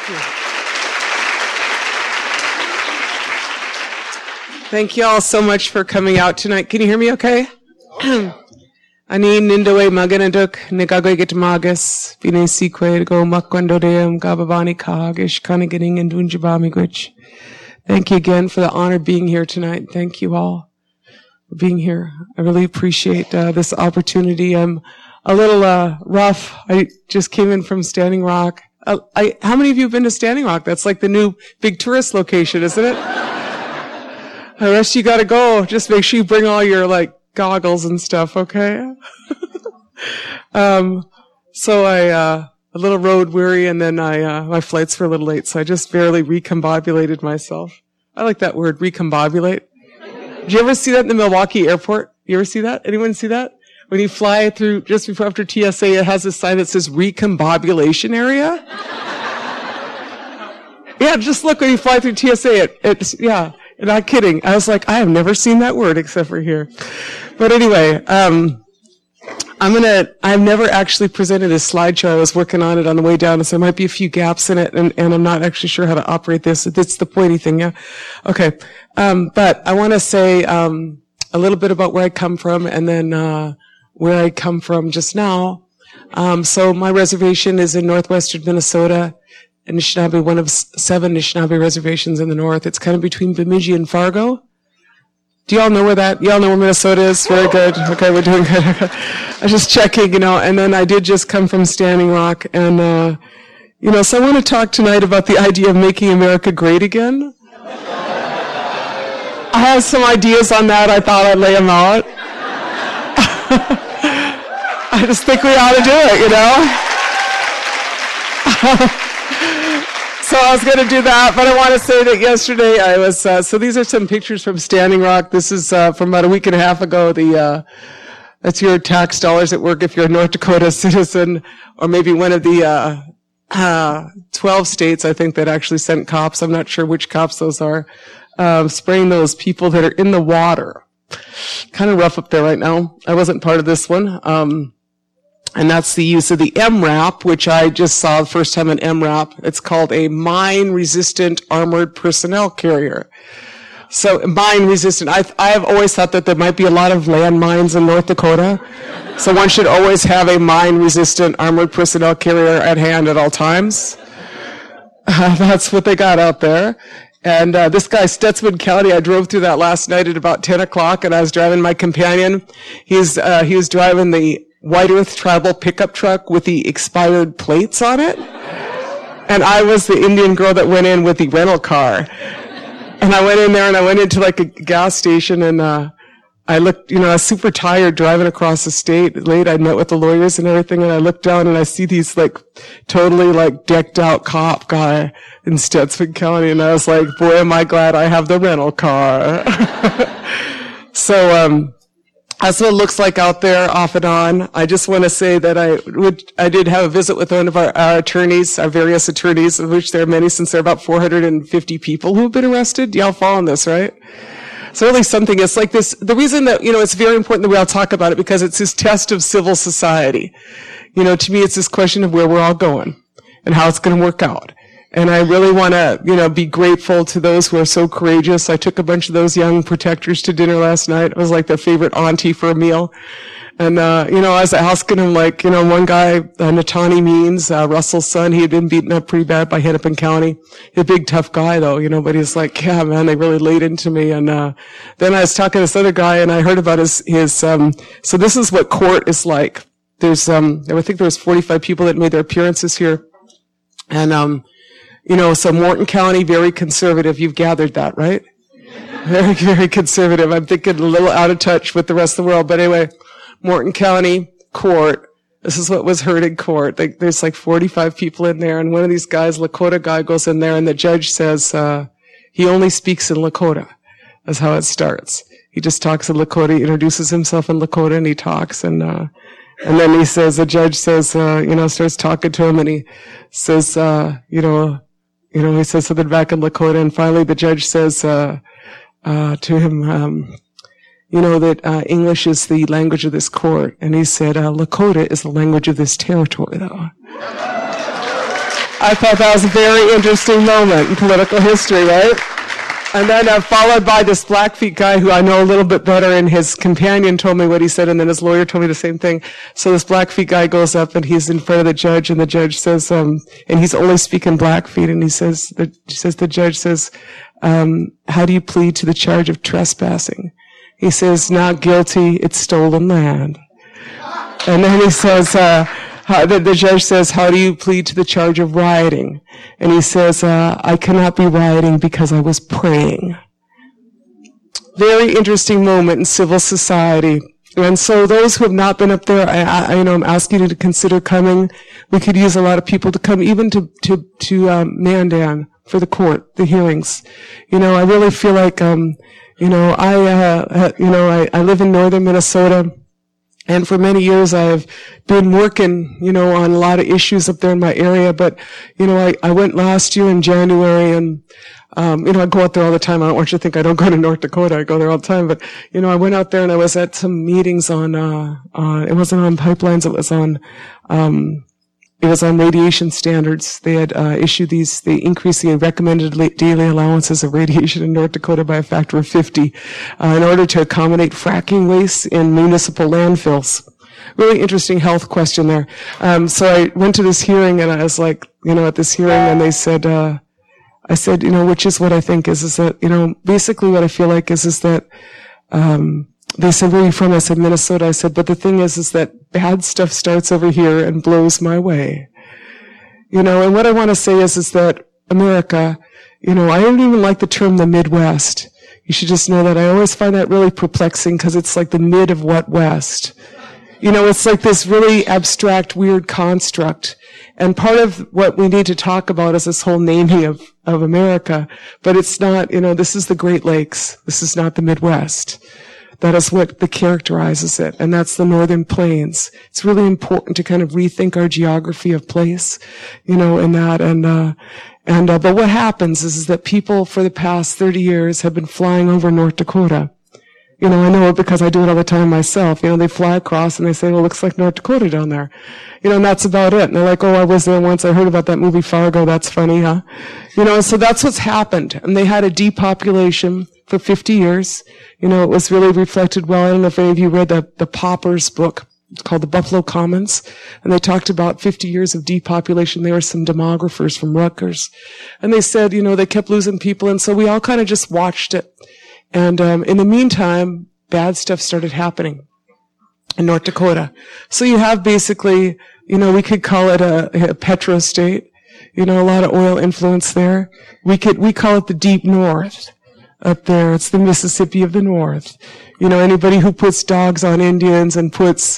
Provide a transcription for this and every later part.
Thank you all so much for coming out tonight. Can you hear me okay? Ani nindoe maganaduk nigagwegit magus binesikwe go makwandodeum gababani kagish kaniganing and dunjabamigwich. Thank you again for the honor of being here tonight. Thank you all for being here. I really appreciate this opportunity. I'm a little rough. I just came in from Standing Rock. How many of you have been to Standing Rock? That's like the new big tourist location, isn't it? The rest you gotta go. Just make sure you bring all your goggles and stuff, okay? So I a little road weary, and then my flights were a little late, so I just barely recombobulated myself. I like that word, recombobulate. Did you ever see that in the Milwaukee airport? You ever see that? Anyone see that? When you fly through, just before after TSA, it has a sign that says recombobulation area. Yeah, just look when you fly through TSA. Yeah, not kidding. I was like, I have never seen that word except for here. But anyway, I've never actually presented a slideshow. I was working on it on the way down, so there might be a few gaps in it, and I'm not actually sure how to operate this. It's the pointy thing, yeah? Okay. But I want to say, a little bit about where I come from, and then, where I come from just now. So my reservation is in northwestern Minnesota, and Anishinaabe, one of 7 Anishinaabe reservations in the north. It's kind of between Bemidji and Fargo. Do y'all know where y'all know where Minnesota is? Very good. Okay, we're doing good. I was just checking, and then I did just come from Standing Rock, and, so I want to talk tonight about the idea of making America great again. I have some ideas on that. I thought I'd lay them out. I just think we ought to do it, So I was going to do that, but I want to say that yesterday I was, so these are some pictures from Standing Rock. This is from about a week and a half ago. That's your tax dollars at work if you're a North Dakota citizen, or maybe one of the 12 states, I think, that actually sent cops. I'm not sure which cops those are, spraying those people that are in the water. Kind of rough up there right now. I wasn't part of this one. And that's the use of the MRAP, which I just saw the first time in MRAP. It's called a mine-resistant armored personnel carrier. So mine-resistant. I have always thought that there might be a lot of landmines in North Dakota. So one should always have a mine-resistant armored personnel carrier at hand at all times. That's what they got out there. And this guy, Stutsman County, I drove through that last night at about 10 o'clock, and I was driving my companion. He was driving the White Earth Tribal pickup truck with the expired plates on it. And I was the Indian girl that went in with the rental car. And I went in there, and I went into a gas station, and I looked, I was super tired driving across the state late. I'd met with the lawyers and everything, and I looked down and I see these totally decked out cop guy in Stutsman County, and I was like, boy, am I glad I have the rental car. So, that's what it looks like out there off and on. I just want to say that I did have a visit with one of our attorneys, our various attorneys, of which there are many, since there are about 450 people who have been arrested. Y'all following this, right? So really something, it's like this, the reason that, it's very important that we all talk about it, because it's this test of civil society. To me, it's this question of where we're all going and how it's going to work out. And I really want to, be grateful to those who are so courageous. I took a bunch of those young protectors to dinner last night. I was like their favorite auntie for a meal. And, I was asking them, one guy, Natani Means, Russell's son, he had been beaten up pretty bad by Hennepin County. He's a big, tough guy, though, but he's like, yeah, man, they really laid into me. And, then I was talking to this other guy, and I heard about his, so this is what court is like. There's, I think there was 45 people that made their appearances here. And, so Morton County, very conservative. You've gathered that, right? Very, very conservative. I'm thinking a little out of touch with the rest of the world. But anyway, Morton County court. This is what was heard in court. There's 45 people in there, and one of these guys, Lakota guy, goes in there, and the judge says, he only speaks in Lakota. That's how it starts. He just talks in Lakota. He introduces himself in Lakota, and he talks, and then he says, the judge says, starts talking to him, and he says, he says something back in Lakota, and finally the judge says, to him, that English is the language of this court. And he said, Lakota is the language of this territory, though. I thought that was a very interesting moment in political history, right? And then followed by this Blackfeet guy who I know a little bit better, and his companion told me what he said, and then his lawyer told me the same thing. So this Blackfeet guy goes up, and he's in front of the judge, and the judge says, and he's only speaking Blackfeet, and the judge says, how do you plead to the charge of trespassing? He says, not guilty, it's stolen land. And then he says, the judge says, how do you plead to the charge of rioting? And he says, I cannot be rioting because I was praying. Very interesting moment in civil society. And so those who have not been up there, I'm asking you to consider coming. We could use a lot of people to come, even to Mandan for the court, the hearings. I really feel like, I live in northern Minnesota. And for many years I've been working, on a lot of issues up there in my area. But, I went last year in January and, I go out there all the time. I don't want you to think I don't go to North Dakota. I go there all the time. But, I went out there and I was at some meetings on, it wasn't on pipelines. It was on radiation standards. They had issued they increased the recommended daily allowances of radiation in North Dakota by a factor of 50 in order to accommodate fracking waste in municipal landfills. Really interesting health question there. So I went to this hearing, and I was like, at this hearing, and they said, I said, which is what I think is that, basically what I feel like is that, they said, where are you from? I said, Minnesota. I said, but the thing is that bad stuff starts over here and blows my way. And what I want to say is that America, I don't even like the term the Midwest. You should just know that I always find that really perplexing because it's like the mid of what West? It's like this really abstract, weird construct. And part of what we need to talk about is this whole naming of America. But it's not, this is the Great Lakes. This is not the Midwest. That is what characterizes it, and that's the Northern Plains. It's really important to kind of rethink our geography of place, in that. But what happens is that people for the past 30 years have been flying over North Dakota. I know it because I do it all the time myself. They fly across and they say, well, it looks like North Dakota down there. And that's about it. And they're like, oh, I was there once. I heard about that movie Fargo. That's funny, huh? So that's what's happened. And they had a depopulation for 50 years. It was really reflected well. I don't know if any of you read the Poppers book. It's called The Buffalo Commons. And they talked about 50 years of depopulation. There were some demographers from Rutgers. And they said, they kept losing people. And so we all kind of just watched it. And in the meantime, bad stuff started happening in North Dakota. So you have basically, we could call it a petro state. A lot of oil influence there. We call it the deep north. Up there, it's the Mississippi of the North. Anybody who puts dogs on Indians and puts,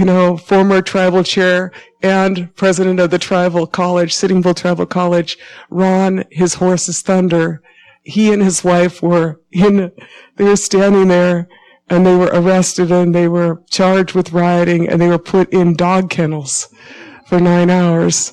former tribal chair and president of the tribal college, Sitting Bull Tribal College, Ron, his horse is Thunder. He and his wife they were standing there and they were arrested and they were charged with rioting and they were put in dog kennels for 9 hours.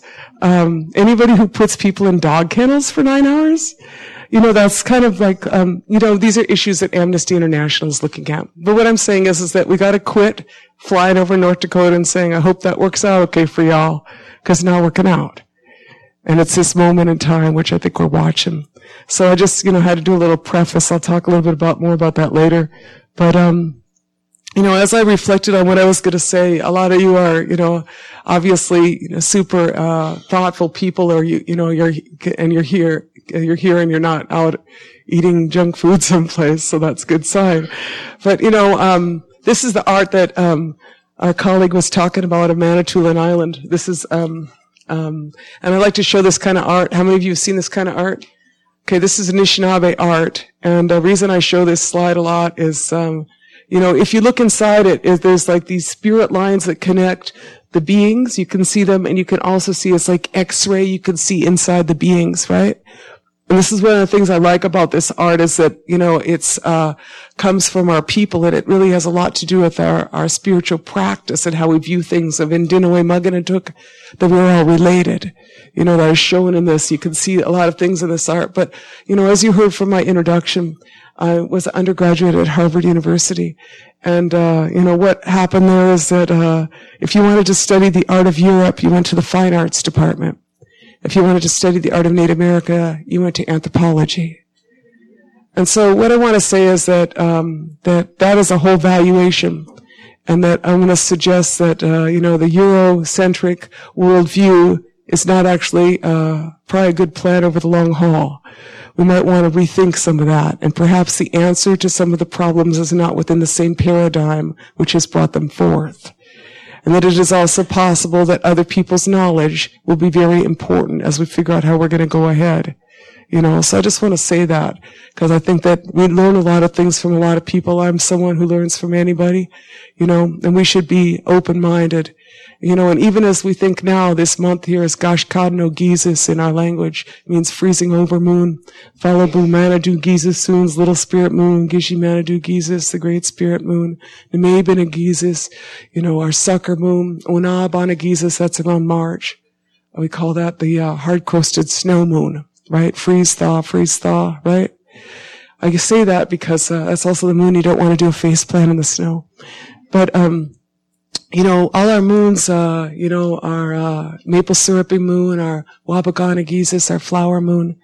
Anybody who puts people in dog kennels for 9 hours? That's kind of like, these are issues that Amnesty International is looking at. But what I'm saying is that we got to quit flying over North Dakota and saying, I hope that works out okay for y'all, because it's not working out. And it's this moment in time which I think we're watching. So I just, had to do a little preface. I'll talk a little bit more about that later. But, as I reflected on what I was going to say, a lot of you are, obviously, super, thoughtful people, or you're here and you're not out eating junk food someplace, so that's a good sign. But, this is the art that, our colleague was talking about of Manitoulin Island. This is, and I like to show this kind of art. How many of you have seen this kind of art? Okay, this is Anishinaabe art, and the reason I show this slide a lot is, if you look inside it, there's like these spirit lines that connect the beings. You can see them, and you can also see it's like X-ray. You can see inside the beings, right? And this is one of the things I like about this art is that, it's, comes from our people, and it really has a lot to do with our spiritual practice and how we view things of Indinaway Mugganatuk, that we're all related. That is shown in this. You can see a lot of things in this art. But, as you heard from my introduction, I was an undergraduate at Harvard University. And, what happened there is that, if you wanted to study the art of Europe, you went to the fine arts department. If you wanted to study the art of Native America, you went to anthropology. And so what I want to say is that that is a whole valuation, and that I'm going to suggest that the Eurocentric worldview is not actually probably a good plan over the long haul. We might want to rethink some of that, and perhaps the answer to some of the problems is not within the same paradigm which has brought them forth. And that it is also possible that other people's knowledge will be very important as we figure out how we're going to go ahead. So I just want to say that, because I think that we learn a lot of things from a lot of people. I'm someone who learns from anybody, and we should be open-minded. And even as we think now, this month here is Gashkadno Gizis in our language. It means freezing over moon. Falabu Manadu Gizis Soon's little spirit moon. Gishi Manadu Gizis, the great spirit moon. Nemebina Gizis, our sucker moon. Onabana Gizis, that's around March. We call that the hard-crusted snow moon. Right? Freeze, thaw, right? I say that because that's also the moon you don't want to do a face plant in the snow. But, all our moons, our maple syrupy moon, our Wabagana Gizis, our flower moon,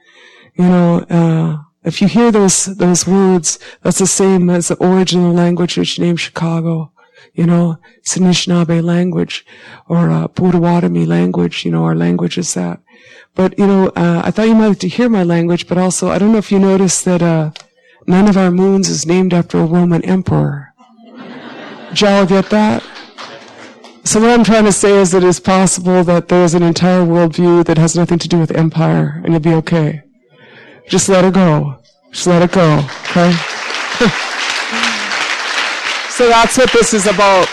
if you hear those words, that's the same as the original language which named Chicago. It's Anishinaabe language, or Potawatomi language, our language is that. But, I thought you might like to hear my language, but also, I don't know if you noticed that none of our moons is named after a Roman emperor. Did y'all get that? So what I'm trying to say is that it's possible that there's an entire worldview that has nothing to do with empire, and you'll be okay. Just let it go. Just let it go, okay? So that's what this is about.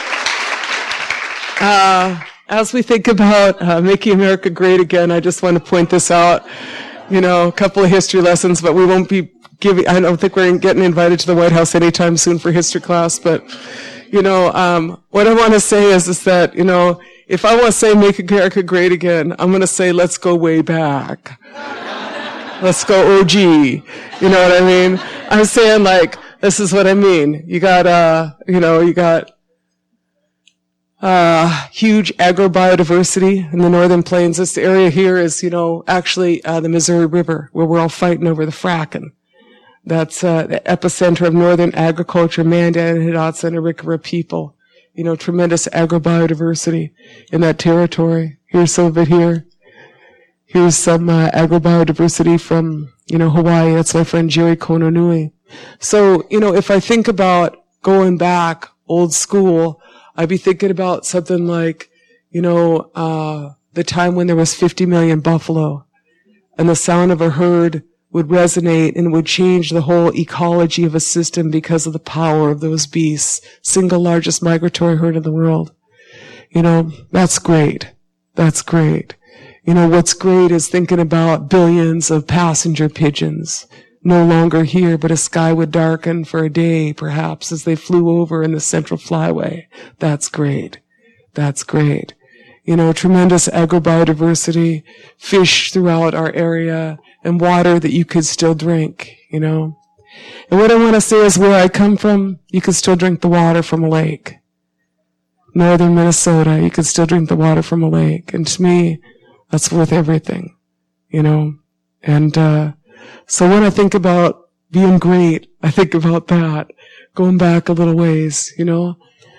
As we think about making America great again, I just want to point this out. A couple of history lessons, but we won't be I don't think we're getting invited to the White House anytime soon for history class, but, what I want to say is that, if I want to say make America great again, I'm going to say let's go way back. Let's go OG. You know what I mean? I'm saying this is what I mean. You got, huge agrobiodiversity in the northern plains. This area here is, actually the Missouri River, where we're all fighting over the fracking. That's the epicenter of northern agriculture, Mandan and Hidatsa and Arikara people. Tremendous agrobiodiversity in that territory. Here's some of it here. Here's some agrobiodiversity from, Hawaii. That's my friend Jerry Kononui. So, if I think about going back old school, I'd be thinking about something like, the time when there was 50 million buffalo, and the sound of a herd would resonate and would change the whole ecology of a system because of the power of those beasts. Single largest migratory herd in the world. That's great. That's great. What's great is thinking about billions of passenger pigeons. No longer here, but a sky would darken for a day, perhaps, as they flew over in the Central Flyway. That's great. That's great. Tremendous agrobiodiversity, fish throughout our area, and water that you could still drink, And what I want to say is where I come from, you could still drink the water from a lake. Northern Minnesota, you could still drink the water from a lake. And to me, that's worth everything, And, so when I think about being great, I think about that, going back a little ways, And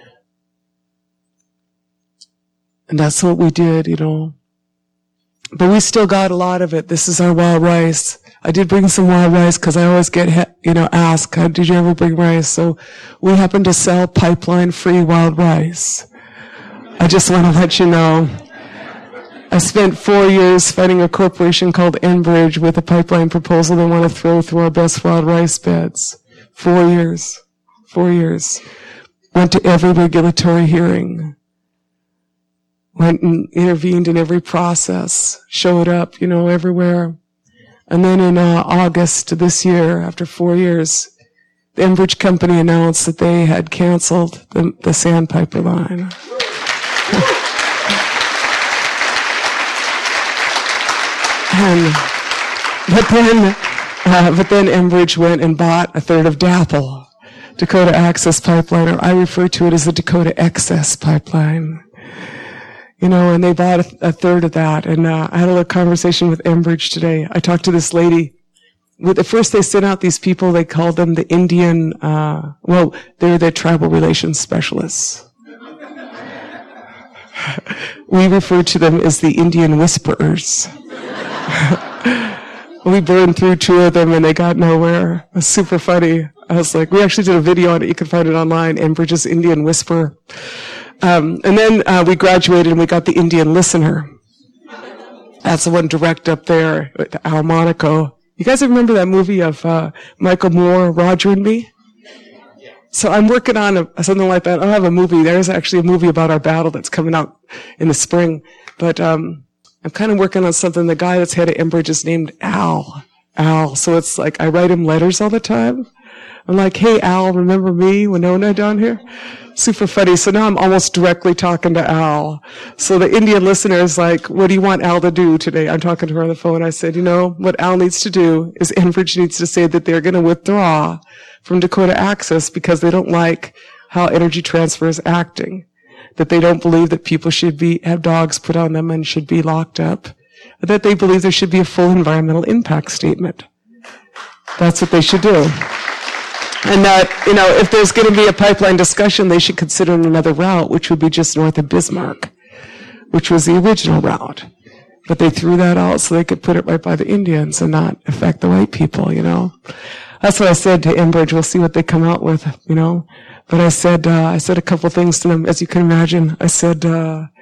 that's what we did, But we still got a lot of it. This is our wild rice. I did bring some wild rice because I always get, asked, did you ever bring rice? So we happen to sell pipeline-free wild rice. I just want to let you know. I spent 4 years fighting a corporation called Enbridge with a pipeline proposal they want to throw through our best wild rice beds. 4 years. 4 years. Went to every regulatory hearing. Went and intervened in every process. Showed up, everywhere. And then in August this year, after 4 years, the Enbridge company announced that they had canceled the Sandpiper line. But then Enbridge went and bought a third of DAPL, Dakota Access Pipeline, or I refer to it as the Dakota Excess Pipeline. and they bought a third of that. And I had a little conversation with Enbridge today. I talked to this lady. At first they sent out these people, they called them the Indian, they're the tribal relations specialists. We refer to them as the Indian whisperers. We burned through 2 of them and they got nowhere. It was super funny. I was like, we actually did a video on it. You can find it online, Enbridge's Indian Whisperer. And then we graduated and we got the Indian Listener. That's the one direct up there with Al Monaco. You guys remember that movie of Michael Moore, Roger and Me? So I'm working on something like that. I don't have a movie. There's actually a movie about our battle that's coming out in the spring. But I'm kind of working on something. The guy that's head of Enbridge is named Al. Al. So it's like I write him letters all the time. I'm like, hey, Al, remember me, Winona down here? Super funny. So now I'm almost directly talking to Al. So the Indian listener is like, what do you want Al to do today? I'm talking to her on the phone. I said, what Al needs to do is Enbridge needs to say that they're going to withdraw from Dakota Access because they don't like how Energy Transfer is acting. That they don't believe that people should have dogs put on them and should be locked up. That they believe there should be a full environmental impact statement. That's what they should do. And that, if there's going to be a pipeline discussion, they should consider another route, which would be just north of Bismarck, which was the original route. But they threw that out so they could put it right by the Indians and not affect the white people, That's what I said to Enbridge. We'll see what they come out with, But I said a couple things to them, as you can imagine. I said, that's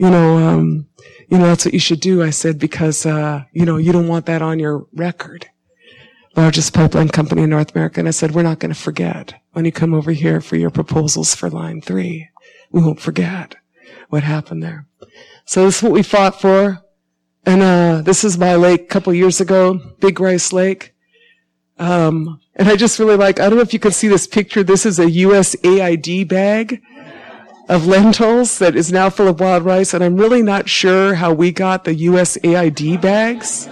what you should do. I said, because, you don't want that on your record. Largest pipeline company in North America. And I said, we're not going to forget when you come over here for your proposals for Line 3. We won't forget what happened there. So this is what we fought for. And this is my lake a couple years ago, Big Rice Lake. And I just really I don't know if you can see this picture. This is a USAID bag of lentils that is now full of wild rice. And I'm really not sure how we got the USAID bags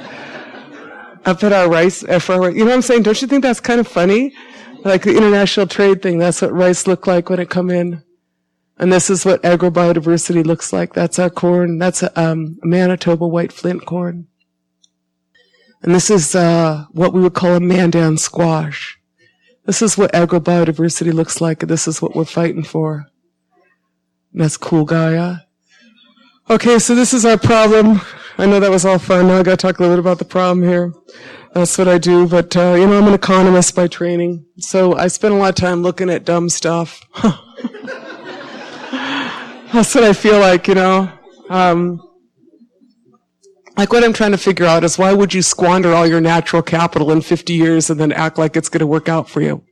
up at our rice, you know what I'm saying? Don't you think that's kind of funny? Like the international trade thing, that's what rice looked like when it come in. And this is what agrobiodiversity looks like. That's our corn. That's a Manitoba white flint corn. And this is what we would call a Mandan squash. This is what agrobiodiversity looks like, and this is what we're fighting for. And that's cool, Gaia. Okay, so this is our problem. I know that was all fun. Now I got to talk a little bit about the problem here. That's what I do. But, I'm an economist by training. So I spend a lot of time looking at dumb stuff. That's what I feel like, Like what I'm trying to figure out is why would you squander all your natural capital in 50 years and then act like it's going to work out for you?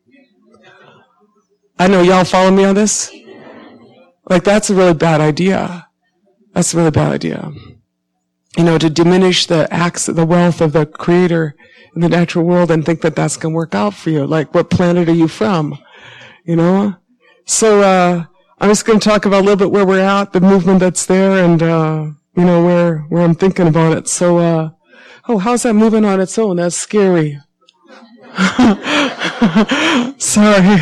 I know y'all follow me on this? Like that's a really bad idea. That's a really bad idea. To diminish the wealth of the creator in the natural world and think that that's going to work out for you. Like, what planet are you from? So, I'm just going to talk about a little bit where we're at, the movement that's there, and, where I'm thinking about it. So, how's that moving on its own? That's scary. Sorry.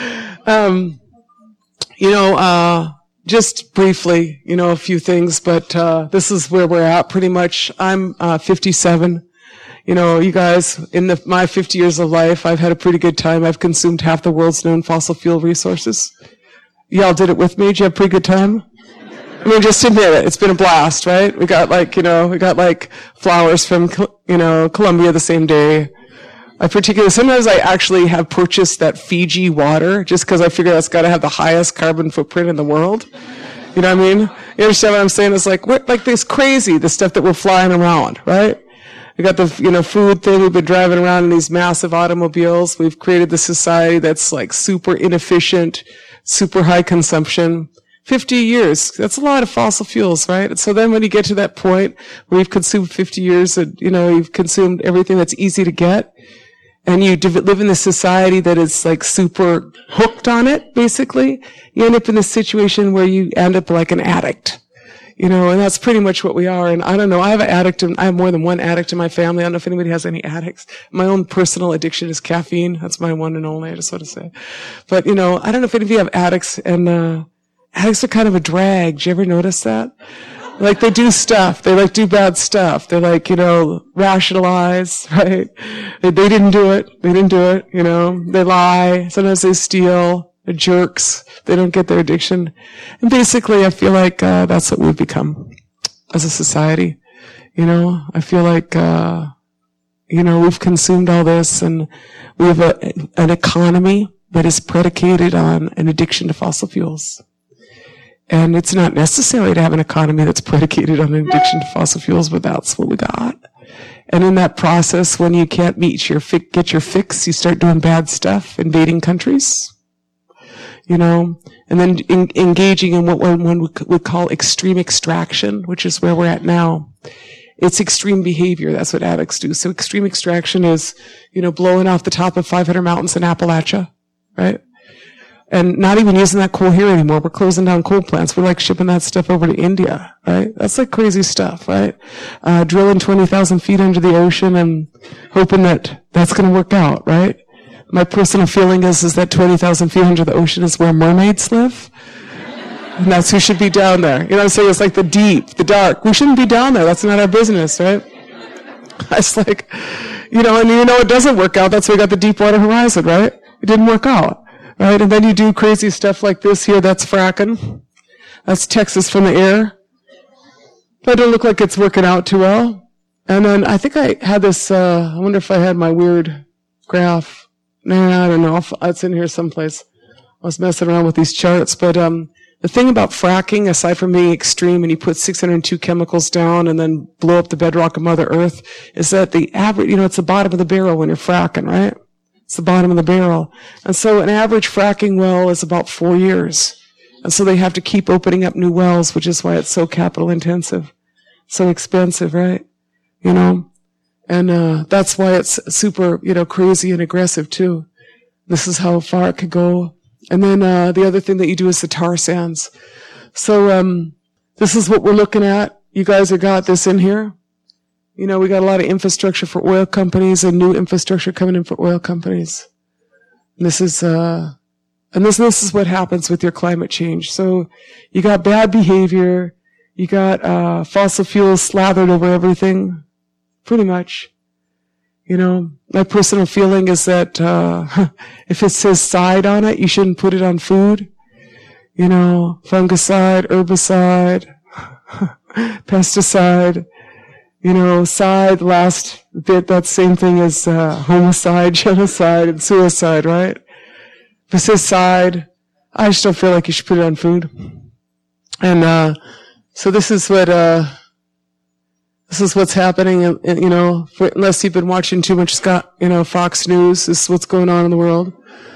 Just briefly, a few things, but this is where we're at pretty much. I'm 57. You guys, in my 50 years of life, I've had a pretty good time. I've consumed half the world's known fossil fuel resources. Y'all did it with me. Did you have a pretty good time? I mean, just admit it. It's been a blast, right? We got flowers from, Colombia the same day. Sometimes I actually have purchased that Fiji water just because I figure that's got to have the highest carbon footprint in the world. You know what I mean? You understand what I'm saying? It's like this crazy, the stuff that we're flying around, right? We got the, food thing. We've been driving around in these massive automobiles. We've created the society that's like super inefficient, super high consumption. 50 years. That's a lot of fossil fuels, right? And so then when you get to that point where you've consumed 50 years and, you've consumed everything that's easy to get, and you live in this society that is like super hooked on it, basically, you end up in this situation where you end up like an addict. And that's pretty much what we are. And I don't know, I have more than one addict in my family. I don't know if anybody has any addicts. My own personal addiction is caffeine. That's my one and only, I just want to say. But, I don't know if any of you have addicts, and addicts are kind of a drag. Did you ever notice that? Like they do stuff. They like do bad stuff. They like, rationalize, right? They didn't do it. They didn't do it, They lie. Sometimes they steal. They're jerks. They don't get their addiction. And basically, I feel like that's what we've become as a society. I feel like, we've consumed all this and we have an economy that is predicated on an addiction to fossil fuels. And it's not necessary to have an economy that's predicated on an addiction to fossil fuels, but that's what we got. And in that process, when you can't get your fix, you start doing bad stuff, invading countries, and then engaging in what one would call extreme extraction, which is where we're at now. It's extreme behavior. That's what addicts do. So extreme extraction is, blowing off the top of 500 mountains in Appalachia, right? And not even using that coal here anymore. We're closing down coal plants. We're like shipping that stuff over to India, right? That's like crazy stuff, right? Drilling 20,000 feet under the ocean and hoping that that's going to work out, right? My personal feeling is that 20,000 feet under the ocean is where mermaids live. And that's who should be down there. You know what I'm saying? It's like the deep, the dark. We shouldn't be down there. That's not our business, right? It's like, and it doesn't work out. That's why we got the Deepwater Horizon, right? It didn't work out. Right? And then you do crazy stuff like this here. That's fracking. That's Texas from the air. That don't look like it's working out too well. And then I think I had this, I wonder if I had my weird graph. Nah, I don't know. It's in here someplace. I was messing around with these charts. But the thing about fracking, aside from being extreme and you put 602 chemicals down and then blow up the bedrock of Mother Earth, is that the average, it's the bottom of the barrel when you're fracking, right? It's the bottom of the barrel. And so an average fracking well is about 4 years. And so they have to keep opening up new wells, which is why it's so capital intensive. So expensive, right? And that's why it's super, crazy and aggressive too. This is how far it could go. And then the other thing that you do is the tar sands. So this is what we're looking at. You guys have got this in here. We got a lot of infrastructure for oil companies and new infrastructure coming in for oil companies. And this is what happens with your climate change. So you got bad behavior. You got fossil fuels slathered over everything, pretty much. My personal feeling is that if it says side on it, you shouldn't put it on food. Fungicide, herbicide, pesticide. Side, last bit, that same thing as homicide, genocide, and suicide, right? If it says side, I just don't feel like you should put it on food. And so this is what's happening, unless you've been watching too much Fox News, this is what's going on in the world.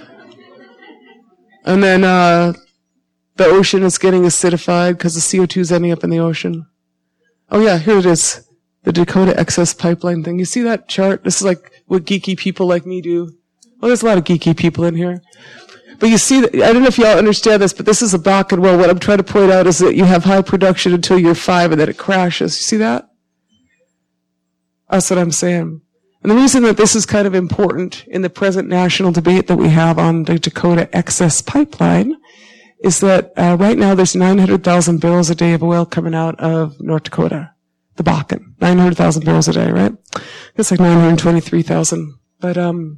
And then the ocean is getting acidified because the CO2 is ending up in the ocean. Oh yeah, here it is. The Dakota Access Pipeline thing. You see that chart? This is like what geeky people like me do. Well, there's a lot of geeky people in here. But you see, I don't know if y'all understand this, but this is a Bakken well. What I'm trying to point out is that you have high production until year 5 and then it crashes. You see that? That's what I'm saying. And the reason that this is kind of important in the present national debate that we have on the Dakota Access Pipeline is that right now there's 900,000 barrels a day of oil coming out of North Dakota. The Bakken, 900,000 barrels a day, right? It's like 923,000. But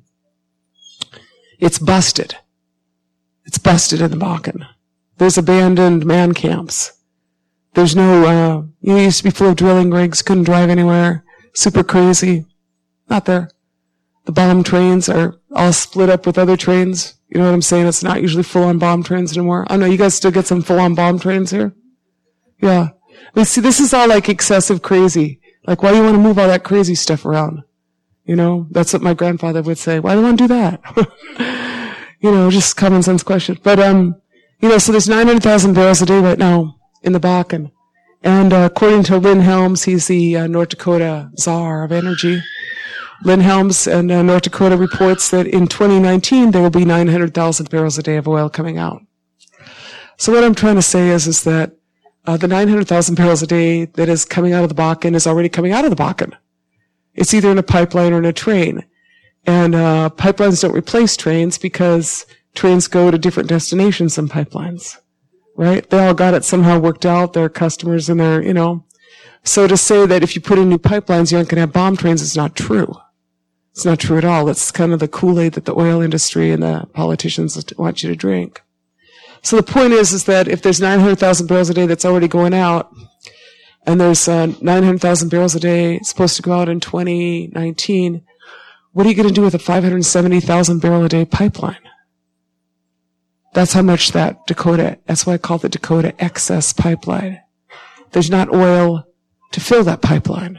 it's busted. It's busted in the Bakken. There's abandoned man camps. There's no, it used to be full of drilling rigs, couldn't drive anywhere. Super crazy. Not there. The bomb trains are all split up with other trains. You know what I'm saying? It's not usually full-on bomb trains anymore. I know you guys still get some full-on bomb trains here? Yeah. But see, this is all like excessive crazy. Like, why do you want to move all that crazy stuff around? That's what my grandfather would say. Why do you want to do that? Just common sense question. But, so there's 900,000 barrels a day right now in the Bakken. And, according to Lynn Helms, he's the North Dakota czar of energy. Lynn Helms and North Dakota reports that in 2019 there will be 900,000 barrels a day of oil coming out. So what I'm trying to say is that the 900,000 barrels a day that is coming out of the Bakken is already coming out of the Bakken. It's either in a pipeline or in a train. And pipelines don't replace trains because trains go to different destinations than pipelines. right? They all got it somehow worked out, their customers and their, So to say that if you put in new pipelines, you aren't going to have bomb trains is not true. It's not true at all. It's kind of the Kool-Aid that the oil industry and the politicians want you to drink. So the point is that if there's 900,000 barrels a day that's already going out, and there's 900,000 barrels a day supposed to go out in 2019, what are you going to do with a 570,000 barrel a day pipeline? That's how much that's why I call it the Dakota excess pipeline. There's not oil to fill that pipeline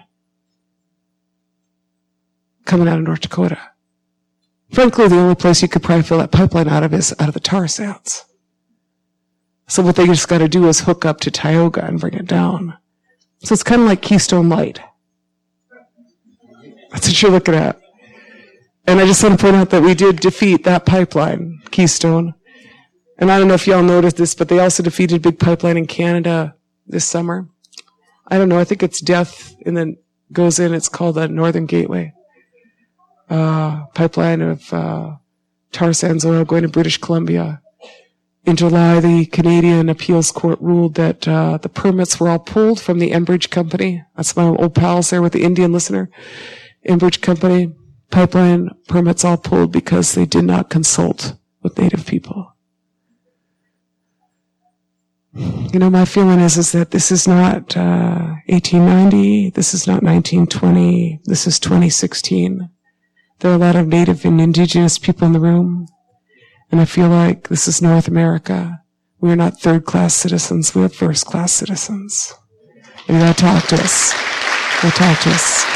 coming out of North Dakota. Frankly, the only place you could probably fill that pipeline out of is out of the tar sands. So what they just got to do is hook up to Tioga and bring it down. So it's kind of like Keystone Light. That's what you're looking at. And I just want to point out that we did defeat that pipeline, Keystone. And I don't know if y'all noticed this, but they also defeated a big pipeline in Canada this summer. I don't know, I think it's death and then goes in, it's called the Northern Gateway. Pipeline of tar sands oil going to British Columbia. In July, the Canadian Appeals Court ruled that the permits were all pulled from the Enbridge Company. That's my old pals there with the Indian listener. Enbridge Company pipeline permits all pulled because they did not consult with Native people. My feeling is that this is not 1890, this is not 1920, this is 2016. There are a lot of Native and Indigenous people in the room. And I feel like this is North America. We are not third-class citizens. We are first-class citizens. And you gotta talk to us. Talk to us.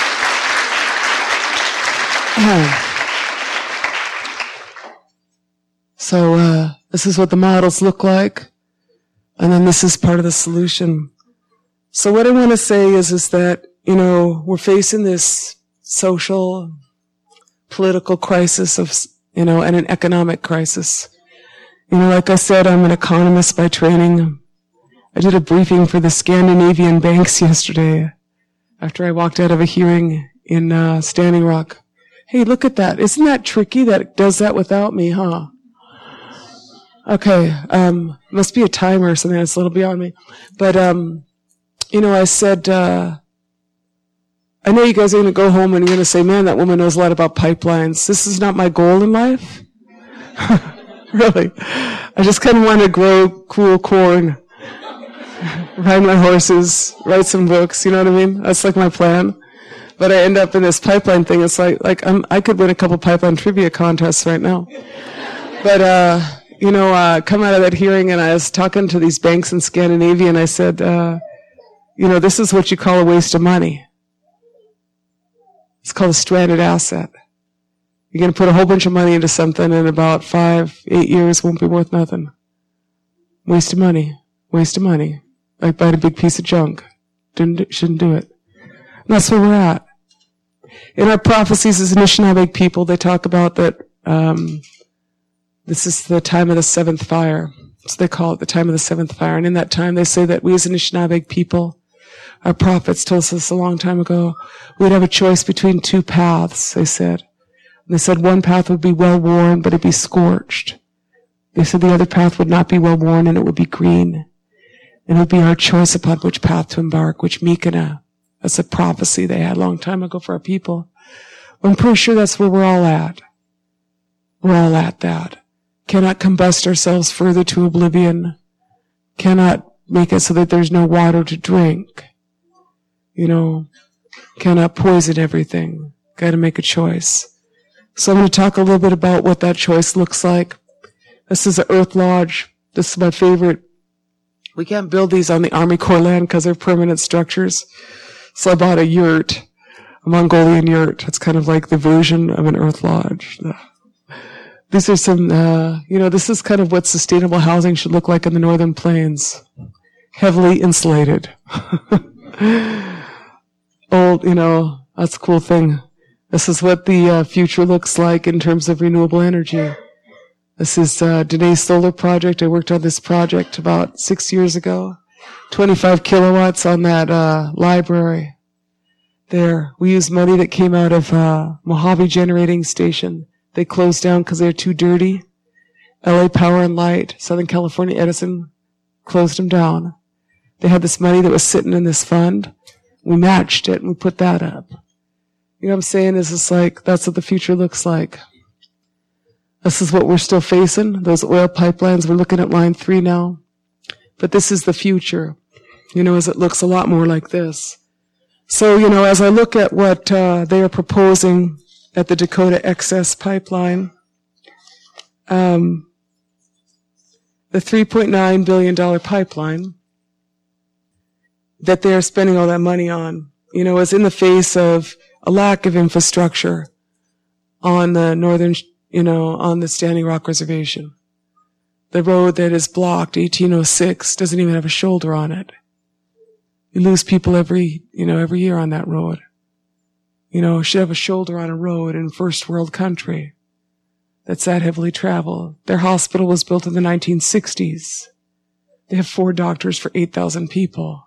So this is what the models look like. And then this is part of the solution. So what I want to say is that, we're facing this social, political crisis and an economic crisis. Like I said, I'm an economist by training. I did a briefing for the Scandinavian banks yesterday after I walked out of a hearing in Standing Rock. Hey, look at that. Isn't that tricky that it does that without me, huh? Okay, must be a timer or something that's a little beyond me. But, I said, I know you guys are going to go home and you're going to say, man, that woman knows a lot about pipelines. This is not my goal in life. Really. I just kind of want to grow cool corn, ride my horses, write some books, you know what I mean? That's like my plan. But I end up in this pipeline thing. It's like I could win a couple pipeline trivia contests right now. But, come out of that hearing and I was talking to these banks in Scandinavia and I said, this is what you call a waste of money. It's called a stranded asset. You're going to put a whole bunch of money into something and in about 5-8 years won't be worth nothing. Waste of money. Waste of money. Like buying a big piece of junk. Shouldn't do it. And that's where we're at. In our prophecies as Anishinaabe people, they talk about that this is the time of the seventh fire. So they call it the time of the seventh fire. And in that time, they say that we as Anishinaabe people, our prophets told us this a long time ago, we'd have a choice between two paths, they said. And they said one path would be well-worn, but it'd be scorched. They said the other path would not be well-worn, and it would be green. And it would be our choice upon which path to embark, which Mikana, that's a prophecy they had a long time ago for our people. I'm pretty sure that's where we're all at. We're all at that. Cannot combust ourselves further to oblivion. Cannot make it so that there's no water to drink. Cannot poison everything. Got to make a choice. So I'm going to talk a little bit about what that choice looks like. This is an Earth Lodge. This is my favorite. We can't build these on the Army Corps land because they're permanent structures. So I bought a yurt, a Mongolian yurt. It's kind of like the version of an Earth Lodge. These are some, this is kind of what sustainable housing should look like in the Northern Plains. Heavily insulated. Old, that's a cool thing. This is what the future looks like in terms of renewable energy. This is Danae's solar project. I worked on this project about 6 years ago. 25 kilowatts on that library. There, we used money that came out of Mojave Generating Station. They closed down because they're too dirty. LA Power and Light, Southern California Edison closed them down. They had this money that was sitting in this fund. We matched it and we put that up. You know what I'm saying? Is it's like, that's what the future looks like. This is what we're still facing. Those oil pipelines, we're looking at Line 3 now. But this is the future. You know, as it looks a lot more like this. So, you know, as I look at what they are proposing at the Dakota Access Pipeline, the $3.9 billion pipeline that they're spending all that money on, you know, is in the face of a lack of infrastructure on the northern, you know, on the Standing Rock Reservation. The road that is blocked, 1806, doesn't even have a shoulder on it. You lose people every year on that road. You know, should have a shoulder on a road in first world country that's that heavily traveled. Their hospital was built in the 1960s. They have 4 doctors for 8,000 people.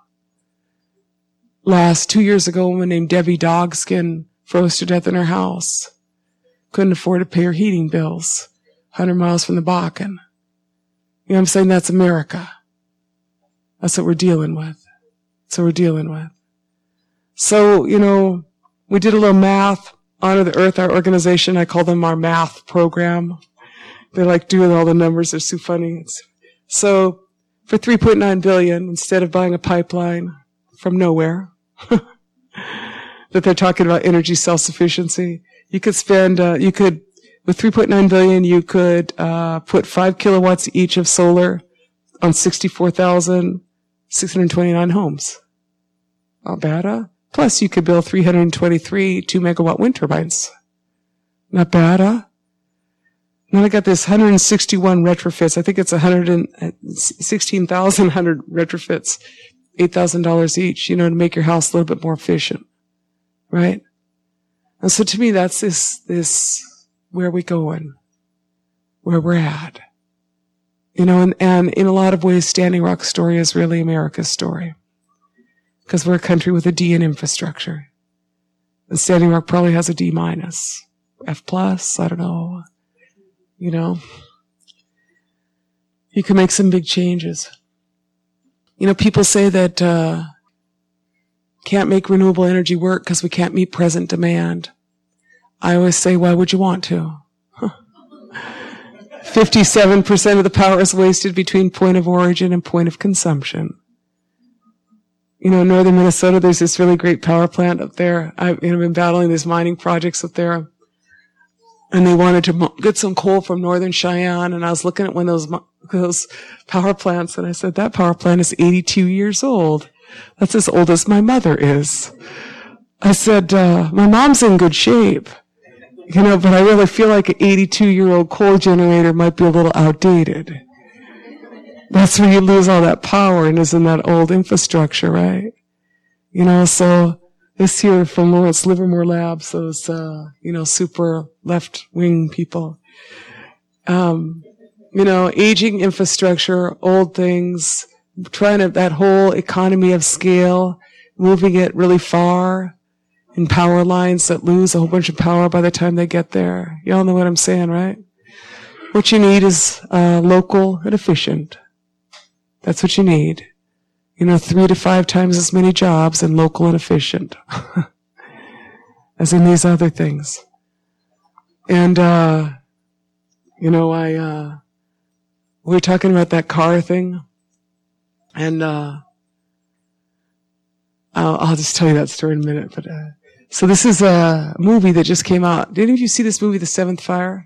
2 years ago, a woman named Debbie Dogskin froze to death in her house. Couldn't afford to pay her heating bills. 100 miles from the Bakken. You know what I'm saying? That's America. That's what we're dealing with. That's what we're dealing with. So, you know, we did a little math. Honor the Earth, our organization, I call them our math program. They like doing all the numbers. They're so funny. So, for $3.9 billion, instead of buying a pipeline from nowhere, that they're talking about energy self-sufficiency, you could spend, with $3.9 billion, you could put 5 kilowatts each of solar on 64,629 homes. Not bad, huh? Plus, you could build 323 2-megawatt wind turbines. Not bad, huh? And then I got this 161 retrofits. I think it's 16,100 retrofits, $8,000 each, you know, to make your house a little bit more efficient. Right? And so to me, that's this, where we going? Where we're at. You know, and in a lot of ways, Standing Rock's story is really America's story. Because we're a country with a D in infrastructure. And Standing Rock probably has a D minus. F plus, I don't know. You know. You can make some big changes. You know, people say that can't make renewable energy work because we can't meet present demand. I always say, why would you want to? 57% of the power is wasted between point of origin and point of consumption. You know, in northern Minnesota, there's this really great power plant up there. I've been battling these mining projects up there. And they wanted to get some coal from northern Cheyenne. And I was looking at one of those power plants, and I said, that power plant is 82 years old. That's as old as my mother is. I said, my mom's in good shape. You know, but I really feel like an 82-year-old coal generator might be a little outdated. That's where you lose all that power and is in that old infrastructure, right? You know, so this here from Lawrence Livermore Labs, those, you know, super left-wing people. You know, aging infrastructure, old things, that whole economy of scale, moving it really far in power lines that lose a whole bunch of power by the time they get there. Y'all know what I'm saying, right? What you need is local and efficient. That's what you need. You know, 3 to 5 times as many jobs and local and efficient as in these other things. And, you know, we were talking about that car thing, and I'll just tell you that story in a minute. But so this is a movie that just came out. Did any of you see this movie, The Seventh Fire?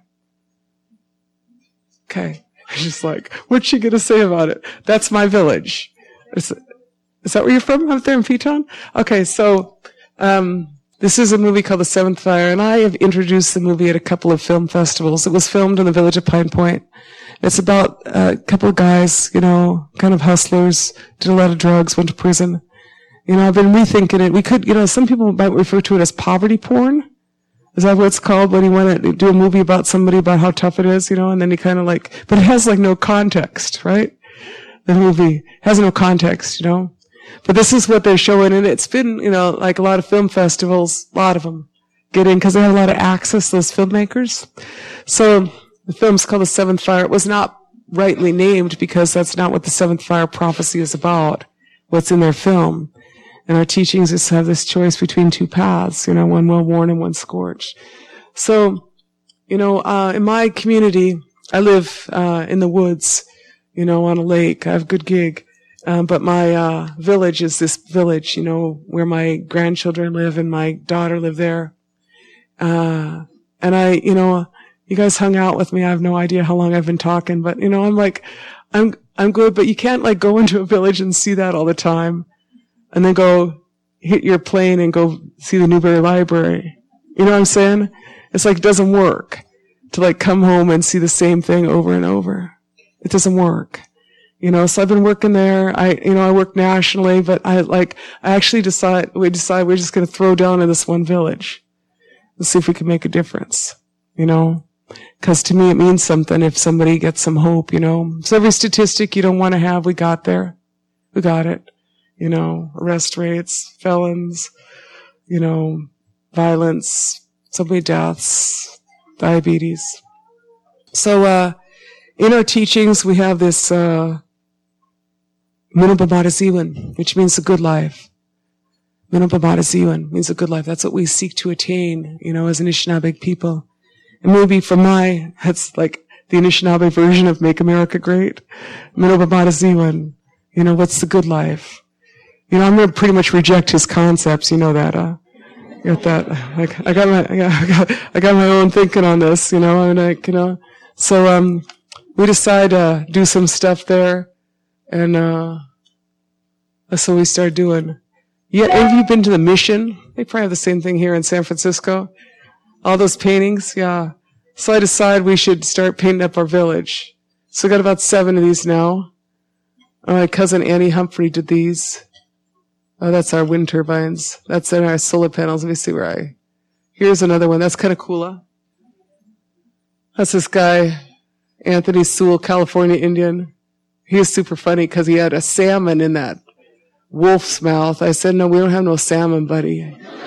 Okay. I was just like, what's she going to say about it? That's my village. Is that where you're from, out there in Piton? Okay, so this is a movie called The Seventh Fire, and I have introduced the movie at a couple of film festivals. It was filmed in the village of Pine Point. It's about a couple of guys, you know, kind of hustlers, did a lot of drugs, went to prison. You know, I've been rethinking it. We could, you know, some people might refer to it as poverty porn. Is that what it's called when you want to do a movie about somebody, about how tough it is, you know, and then you kind of like, but it has like no context, right? The movie has no context, you know. But this is what they're showing, and it's been, you know, like a lot of film festivals, a lot of them get in because they have a lot of access, those filmmakers. So the film's called The Seventh Fire. It was not rightly named because that's not what the seventh fire prophecy is about, what's in their film. And our teachings just have this choice between two paths, one well-worn and one scorched. So, in my community, I live in the woods, on a lake. I have a good gig. But my village is this village, where my grandchildren live and my daughter live there. And you guys hung out with me. I have no idea how long I've been talking, but I'm good, but you can't go into a village and see that all the time and then go hit your plane and go see the Newberry Library. You know what I'm saying? It's it doesn't work to come home and see the same thing over and over. It doesn't work. So I've been working there. I work nationally, but we decide we're just going to throw down in this one village and see if we can make a difference, because to me it means something if somebody gets some hope, So every statistic you don't want to have, we got there. We got it. Arrest rates, felons, violence, so many deaths, diabetes. So, in our teachings, we have this, Minabamadaziwan, which means a good life. Minabamadaziwan means a good life. That's what we seek to attain, as Anishinaabe people. And maybe that's the Anishinaabe version of Make America Great. Minabamadaziwan, what's the good life? I'm going to pretty much reject his concepts, that, Got that? I got my own thinking on this, and So, we decide to do some stuff there, and that's what we started doing. Yeah, have you been to the Mission? They probably have the same thing here in San Francisco. All those paintings, yeah. So I decided we should start painting up our village. So we got about 7 of these now. My cousin Annie Humphrey did these. Oh, that's our wind turbines. That's in our solar panels. Let me see here's another one. That's kind of cool. That's this guy, Anthony Sewell, California Indian. He was super funny because he had a salmon in that wolf's mouth. I said, no, we don't have no salmon, buddy.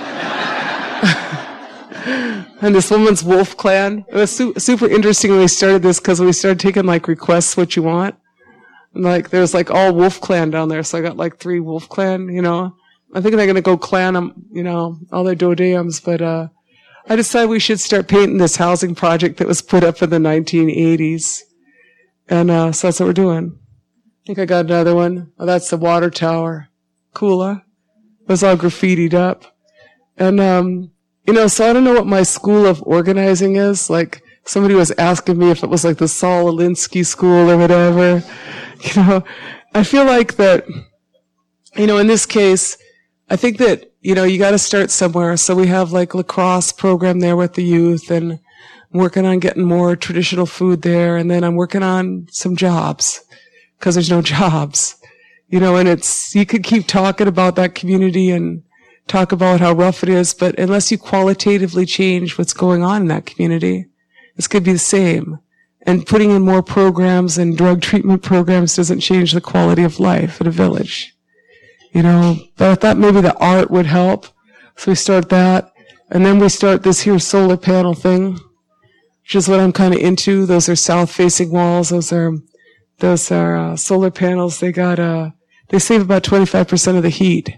And this woman's wolf clan. It was super interesting when we started this because we started taking requests what you want. And there's all wolf clan down there. So I got 3 wolf clan, I think they're going to go clan them, all their dodeums. But, I decided we should start painting this housing project that was put up in the 1980s. And, so that's what we're doing. I think I got another one. Oh, that's the water tower. Cool, huh? It was all graffitied up. And, so I don't know what my school of organizing is. Somebody was asking me if it was the Saul Alinsky school or whatever. I feel that, in this case, I think that, you got to start somewhere. So we have lacrosse program there with the youth, and I'm working on getting more traditional food there. And then I'm working on some jobs because there's no jobs, and you could keep talking about that community and talk about how rough it is. But unless you qualitatively change what's going on in that community, it's going to be the same. And putting in more programs and drug treatment programs doesn't change the quality of life in a village. But I thought maybe the art would help. So we start that. And then we start this here solar panel thing, which is what I'm kind of into. Those are south-facing walls. Those are solar panels. They save about 25% of the heat,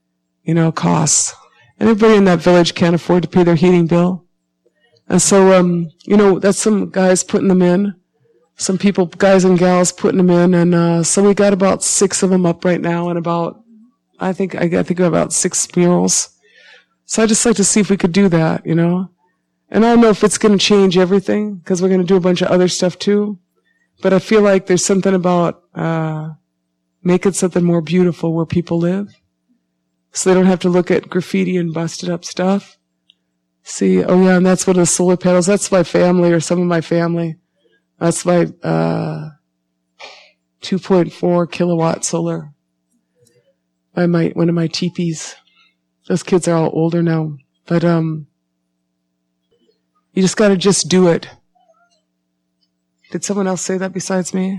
costs. And everybody in that village can't afford to pay their heating bill. And so, that's some guys putting them in. Some people, guys and gals putting them in. And, so we got about 6 of them up right now and I think about 6 murals. So I just like to see if we could do that, And I don't know if it's going to change everything because we're going to do a bunch of other stuff too. But I feel like there's something about, making something more beautiful where people live. So they don't have to look at graffiti and busted up stuff. See, oh yeah, and that's one of the solar panels. That's my family or some of my family. That's my 2.4 kilowatt solar by one of my teepees. Those kids are all older now. But you just gotta just do it. Did someone else say that besides me?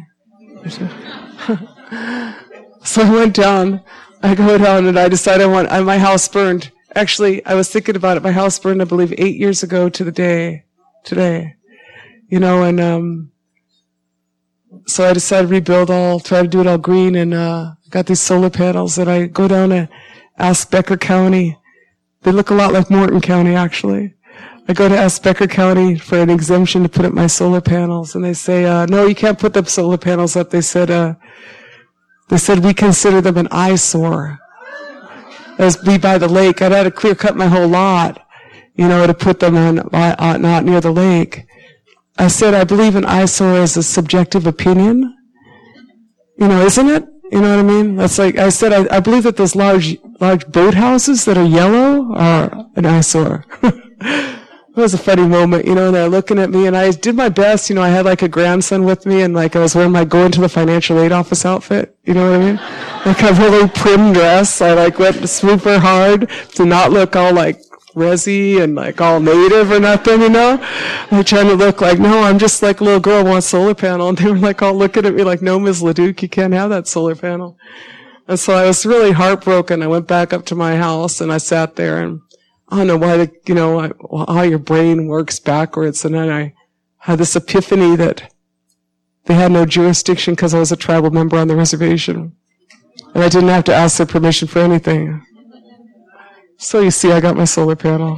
So I went down. I go down and I decided my house burned. Actually, I was thinking about it. My house burned, I believe, 8 years ago to the day, today. And, So I decided to try to do it all green, and got these solar panels, and I go down to ask Becker County. They look a lot like Morton County, actually. I go to ask Becker County for an exemption to put up my solar panels, and they say, no, you can't put the solar panels up. They said we consider them an eyesore. As be by the lake. I'd had to clear cut my whole lot, to put them not near the lake. I said, I believe an eyesore is a subjective opinion. Isn't it? You know what I mean? That's like, I said, I believe that those large boathouses that are yellow are an eyesore. It was a funny moment, and they're looking at me, and I did my best. I had like a grandson with me, and like I was wearing my go into the financial aid office outfit. You know what I mean? Like a really prim dress. I like went super hard to not look all like resi and like all native or nothing, Like trying to look like, no, I'm just like a little girl who wants a solar panel. And they were like all looking at me like, no, Ms. LeDuc, you can't have that solar panel. And so I was really heartbroken. I went back up to my house and I sat there, and I don't know why, how your brain works backwards. And then I had this epiphany that they had no jurisdiction because I was a tribal member on the reservation. And I didn't have to ask their permission for anything. So you see, I got my solar panel.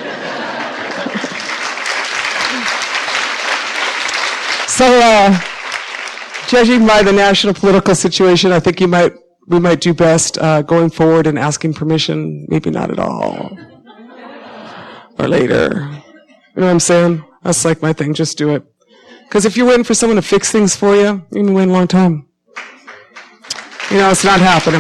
So, judging by the national political situation, I think we might do best going forward and asking permission. Maybe not at all. Or later. You know what I'm saying? That's like my thing. Just do it. Because if you're waiting for someone to fix things for you, you're going to wait a long time. It's not happening.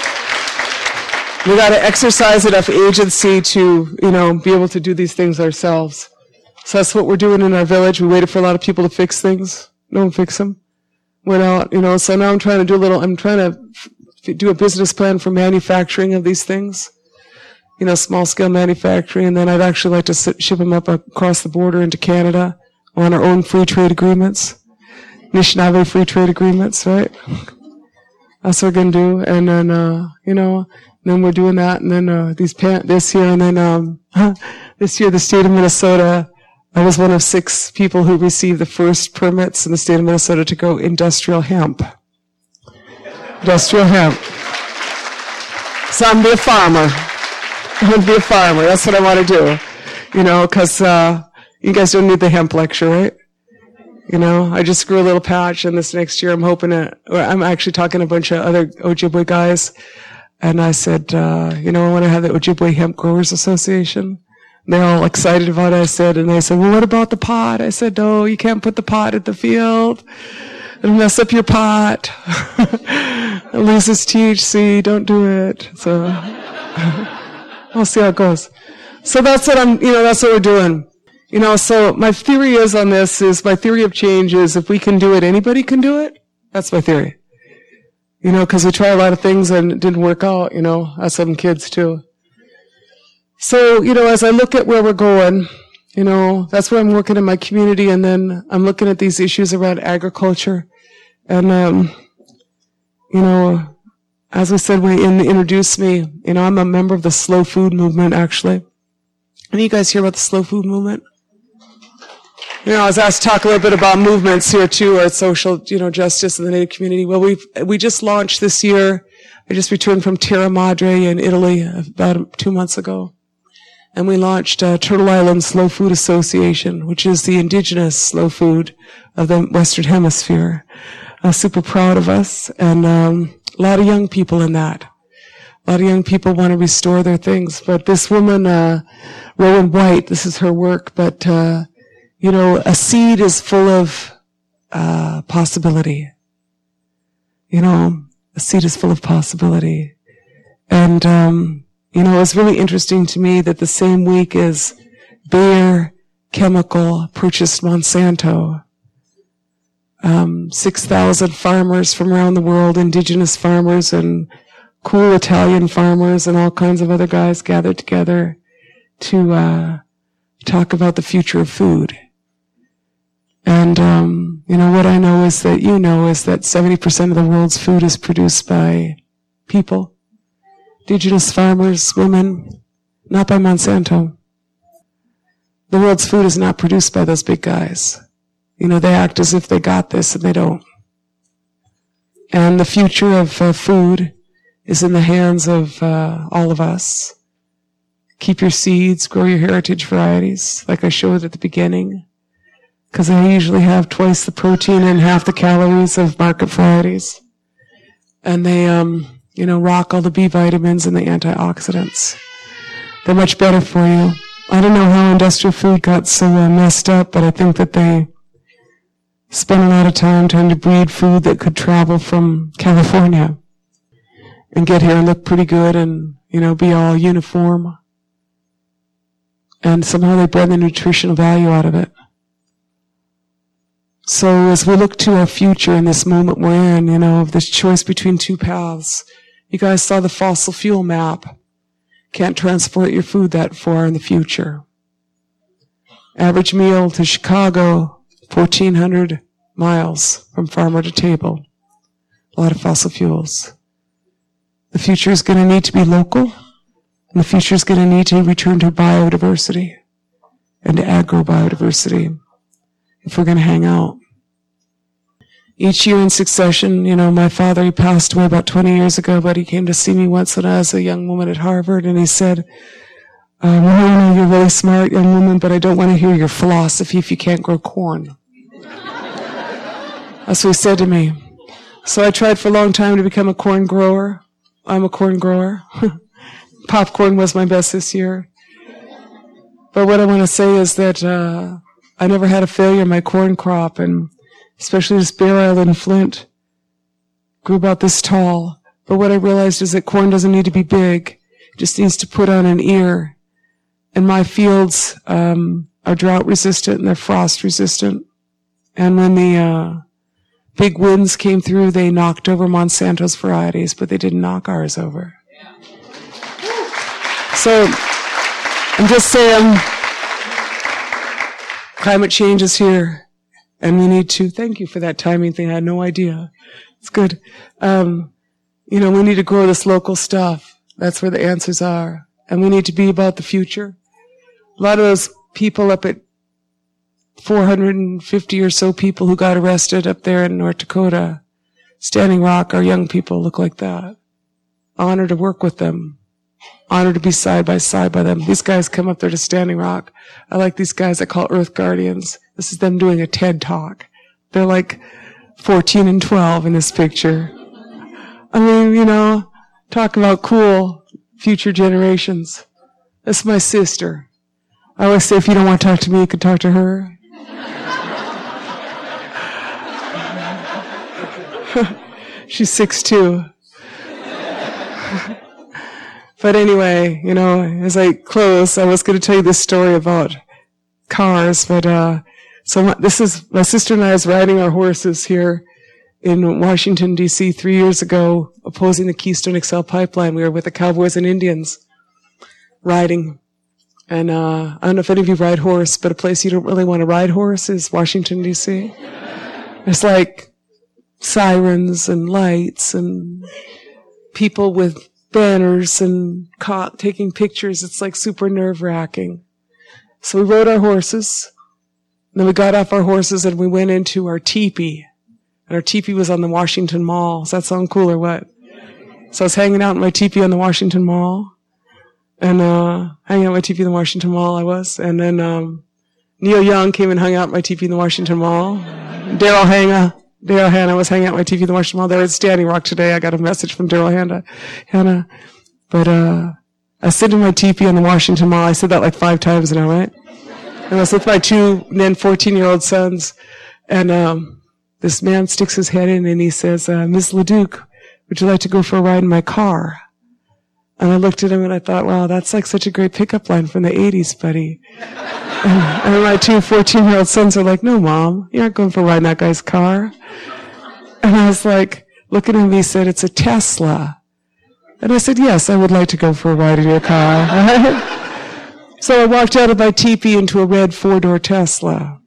We got to exercise enough agency to, be able to do these things ourselves. So that's what we're doing in our village. We waited for a lot of people to fix things. No one fixed them. Went out, so now I'm trying to do a business plan for manufacturing of these things. Small scale manufacturing, and then I'd actually like to ship them up across the border into Canada on our own free trade agreements. Anishinaabe free trade agreements, right? That's what we're going to do. And then, then we're doing that. And then, this year, and then, this year, the state of Minnesota, I was one of 6 people who received the first permits in the state of Minnesota to grow industrial hemp. Industrial hemp. So I'm going to be a farmer. I want to be a farmer. That's what I want to do. Because you guys don't need the hemp lecture, right? I just grew a little patch, and this next year I'm actually talking to a bunch of other Ojibwe guys, and I said, I want to have the Ojibwe Hemp Growers Association. And they're all excited about it, and they said, well, what about the pot? I said, no, you can't put the pot at the field. It'll mess up your pot. It loses THC. Don't do it. So I'll see how it goes. So that's what that's what we're doing. So my theory my theory of change is if we can do it, anybody can do it. That's my theory. Because we try a lot of things and it didn't work out, as some kids too. So, as I look at where we're going, that's where I'm working in my community, and then I'm looking at these issues around agriculture. And, as I said when you introduced me, I'm a member of the slow food movement, actually. Any of you guys hear about the slow food movement? I was asked to talk a little bit about movements here too, or social, justice in the Native community. Well, we just launched this year. I just returned from Terra Madre in Italy about 2 months ago. And we launched Turtle Island Slow Food Association, which is the indigenous slow food of the Western Hemisphere. I'm super proud of us, and a lot of young people in that. A lot of young people want to restore their things. But this woman, Rowan White, this is her work, but, a seed is full of possibility. A seed is full of possibility. And, it was really interesting to me that the same week as Bayer Chemical purchased Monsanto, 6,000 farmers from around the world, indigenous farmers and cool Italian farmers and all kinds of other guys gathered together to talk about the future of food. And, what I know is that is that 70% of the world's food is produced by people, indigenous farmers, women, not by Monsanto. The world's food is not produced by those big guys. They act as if they got this and they don't. And the future of food is in the hands of all of us. Keep your seeds, grow your heritage varieties, like I showed at the beginning, because I usually have twice the protein and half the calories of market varieties. And they, rock all the B vitamins and the antioxidants. They're much better for you. I don't know how industrial food got so messed up, but I think that they spent a lot of time trying to breed food that could travel from California and get here and look pretty good and, be all uniform. And somehow they bred the nutritional value out of it. So as we look to our future in this moment we're in, of this choice between two paths, you guys saw the fossil fuel map. Can't transport your food that far in the future. Average meal to Chicago, 1,400 miles from farmer to table. A lot of fossil fuels. The future is going to need to be local, and the future is going to need to return to biodiversity and to agro-biodiversity if we're going to hang out. Each year in succession, my father, he passed away about 20 years ago, but he came to see me once when I was a young woman at Harvard, and he said, well, you're a really smart young woman, but I don't want to hear your philosophy if you can't grow corn. That's what he said to me. So I tried for a long time to become a corn grower. I'm a corn grower. Popcorn was my best this year. But what I want to say is that I never had a failure in my corn crop, and especially this Bear Island Flint grew about this tall. But what I realized is that corn doesn't need to be big. It just needs to put on an ear. And my fields are drought resistant and they're frost resistant. And when the big winds came through, they knocked over Monsanto's varieties, but they didn't knock ours over. So I'm just saying, climate change is here. And we need to, thank you for that timing thing, I had no idea. It's good. We need to grow this local stuff. That's where the answers are. And we need to be about the future. A lot of those people up at 450 or so people who got arrested up there in North Dakota, Standing Rock, our young people look like that. Honor to work with them. Honor to be side by side by them. These guys come up there to Standing Rock. I like these guys I call Earth Guardians. This is them doing a TED Talk. They're like 14 and 12 in this picture. I mean, talk about cool future generations. That's my sister. I always say if you don't want to talk to me, you can talk to her. She's 6'2". But anyway, as I close, I was going to tell you this story about cars, but my sister and I was riding our horses here in Washington, D.C. 3 years ago, opposing the Keystone XL pipeline. We were with the Cowboys and Indians riding. And I don't know if any of you ride horse, but a place you don't really want to ride horse is Washington, D.C. There's like sirens and lights and people with banners and taking pictures. It's like super nerve-wracking. So we rode our horses, and then we got off our horses and we went into our teepee. And our teepee was on the Washington Mall. Does that sound cool or what? So I was hanging out in my teepee on the Washington Mall. And hanging out in my teepee in the Washington Mall I was. And then Neil Young came and hung out in my teepee in the Washington Mall. Daryl Hannah was hanging out in my teepee in the Washington Mall. They were at Standing Rock today. I got a message from Daryl Hannah. But I sit in my teepee on the Washington Mall. I said that like 5 times now, right? And I was with my 2 then 14-year-old sons. And this man sticks his head in and he says, Ms. LeDuc, would you like to go for a ride in my car? And I looked at him and I thought, wow, that's like such a great pickup line from the 80s, buddy. And my 2 14-year-old sons are like, no, Mom, you're not going for a ride in that guy's car. And I was like, looking at him, he said, it's a Tesla. And I said, yes, I would like to go for a ride in your car. So I walked out of my teepee into a red 4-door Tesla.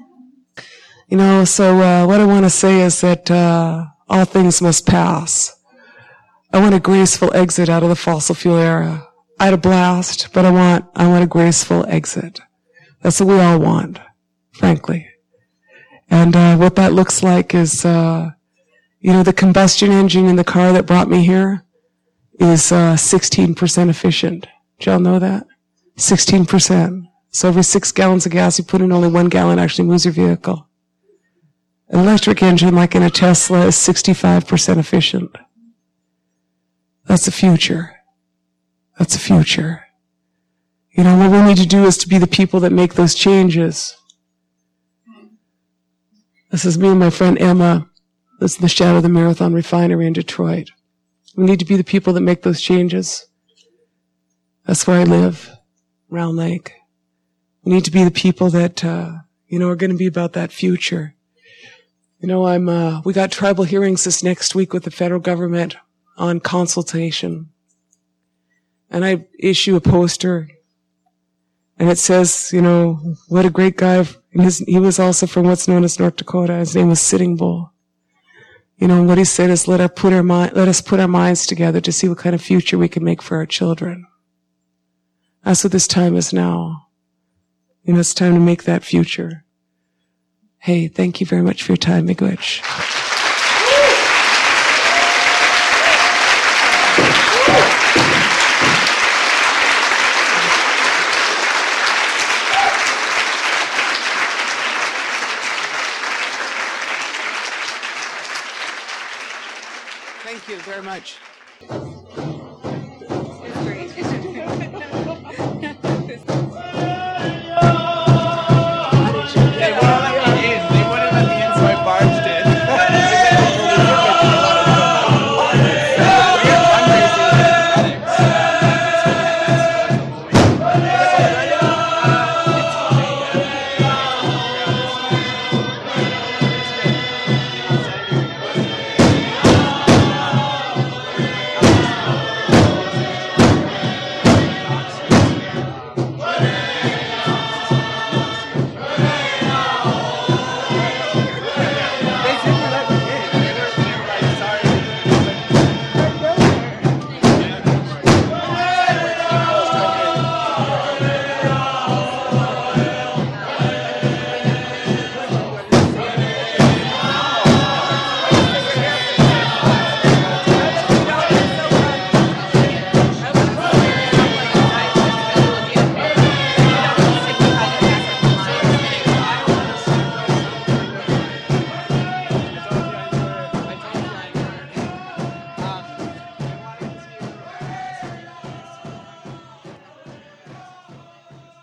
So what I want to say is that all things must pass. I want a graceful exit out of the fossil fuel era. I had a blast, but I want a graceful exit. That's what we all want, frankly. And what that looks like is, You know, the combustion engine in the car that brought me here is 16% efficient. Did y'all know that? 16%. So every 6 gallons of gas you put in, only 1 gallon actually moves your vehicle. An electric engine, like in a Tesla, is 65% efficient. That's the future. That's the future. You know, what we need to do is to be the people that make those changes. This is me and my friend Emma. This is the shadow of the Marathon Refinery in Detroit. We need to be the people that make those changes. That's where I live, Round Lake. We need to be the people that, you know, are going to be about that future. You know, we got tribal hearings this next week with the federal government on consultation. And I issue a poster, and it says, you know, what a great guy. He was also from what's known as North Dakota. His name was Sitting Bull. You know, what he said is, let us put our minds together to see what kind of future we can make for our children. That's what this time is now. You know, it's time to make that future. Hey, thank you very much for your time, Miigwech. Thank you very much.